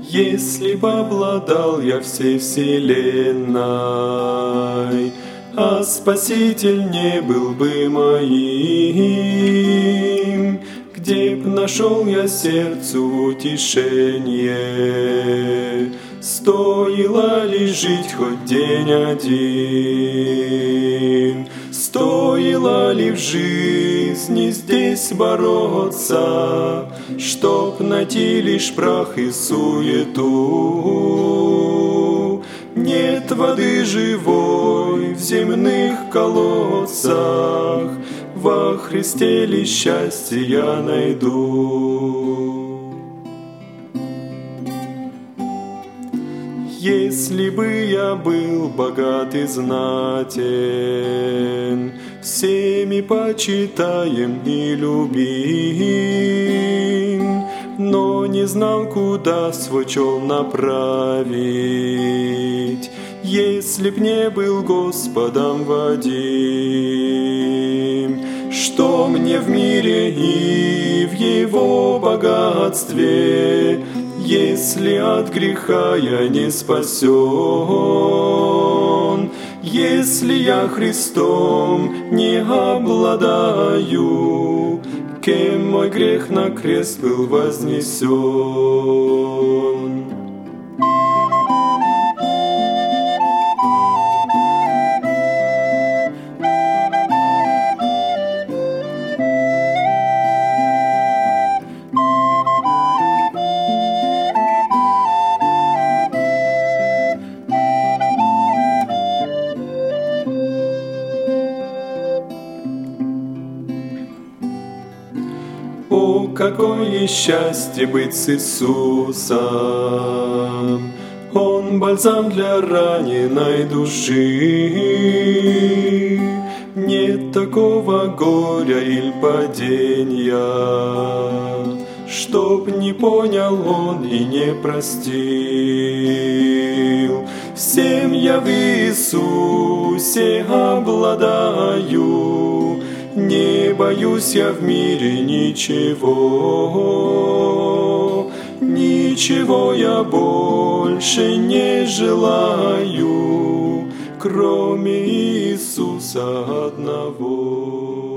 Если б обладал я всей вселенной, а Спаситель не был бы моим, где б нашел я сердцу утешение? Стоило ли жить хоть день один? Стоило ли в жизни здесь бороться, чтоб найти лишь прах и суету? Нет воды живой в земных колодцах, во Христе ли счастье я найду? Если бы я был богат и знатен, всеми почитаем и любим, но не знал, куда свой чел направить, если б не был Господом водим. Что мне в мире и в его богатстве, если от греха я не спасен? Если я Христом не обладаю, кем мой грех на крест был вознесен? О, какое счастье быть с Иисусом! Он бальзам для раненой души. Нет такого горя или падения, чтоб не понял он и не простил. Всем я в Иисусе обладаю, не боюсь я в мире ничего, ничего я больше не желаю, кроме Иисуса одного.